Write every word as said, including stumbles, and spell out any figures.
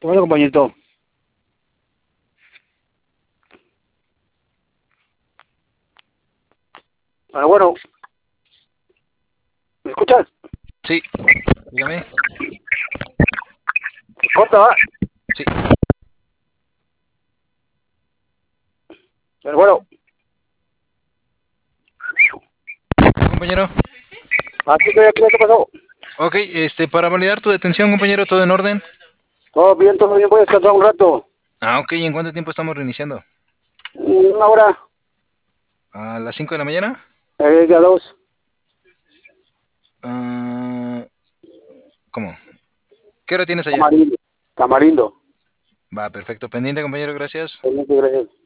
Bueno, compañito. Bueno, bueno. ¿Me escuchas? Sí, dígame. Corta, va. Sí, Bueno, bueno. compañero. Así que, ¿qué te pasó? Ok, este, para validar tu detención, compañero, ¿todo en orden? Todo bien, todo bien. Voy a descansar un rato. Ah, ok, ¿y en cuánto tiempo estamos reiniciando? Una hora. ¿A las cinco de la mañana? Eh, ya dos. Ah, ¿cómo? ¿Qué hora tienes allá? Tamarindo. Tamarindo. Va, perfecto. Pendiente, compañero, gracias. Muchas gracias.